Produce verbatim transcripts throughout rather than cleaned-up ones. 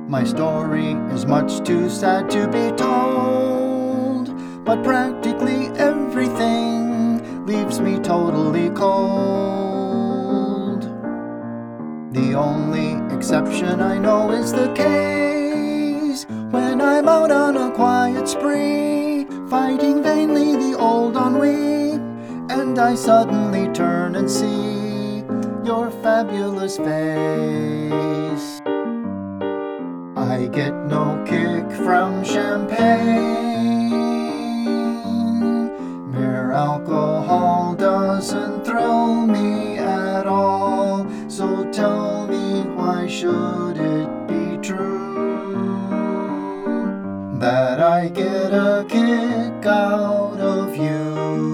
My story is much too sad to be told, but practically everything leaves me totally cold. The only exception I know is the case when I'm out on a quiet spree, fighting vainly the old ennui, and I suddenly turn and see your fabulous face. I get no kick from champagne. Mere alcohol doesn't thrill me at all. So tell me, why should it be true that I get a kick out of you?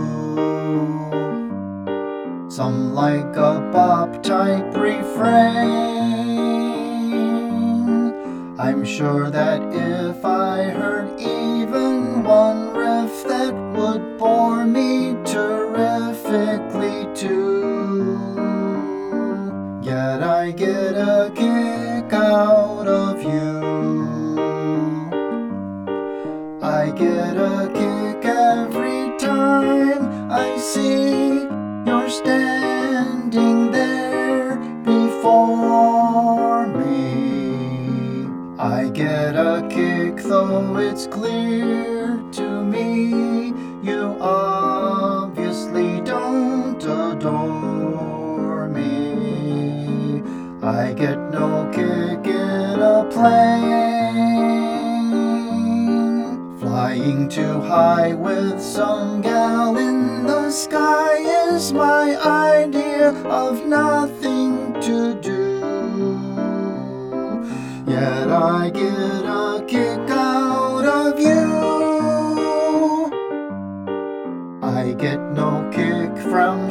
Some like a bop type refrain. I'm sure that if I heard even one riff, that would bore me terrifically too. Yet I get a kick out of you. I get a kick every time I see you're standing there before me. I get a kick, though it's clear to me you obviously don't adore me. I get no kick in a plane, flying too high with some gal in the sky is my idea of nothing to do. Yet I get a kick out of you. I get no kick from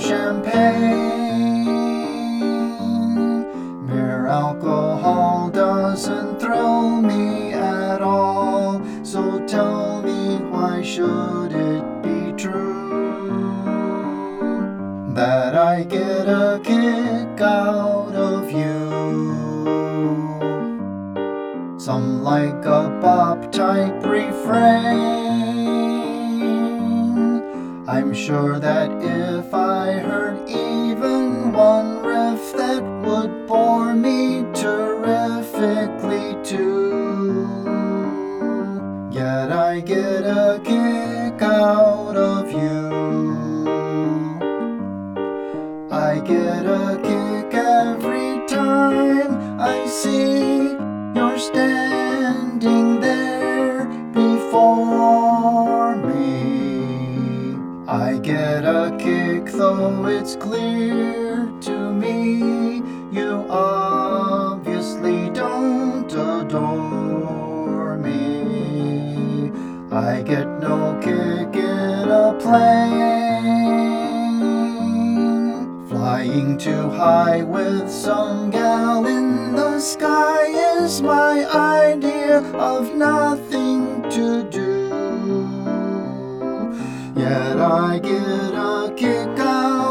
champagne. Mere alcohol doesn't thrill me at all. So tell me, why should it be true that I get a kick out of you? Some like a bop type refrain. I'm sure that if I heard even one riff, that would bore me terrifically too. Yet I get a kick out of you. I get a kick every time I see you're standing there before me. I get a kick, though it's clear to me you obviously don't adore me. I get no kick in a plane, flying too high with some gal in the sky is my idea of nothing to do. Yet I get a kick out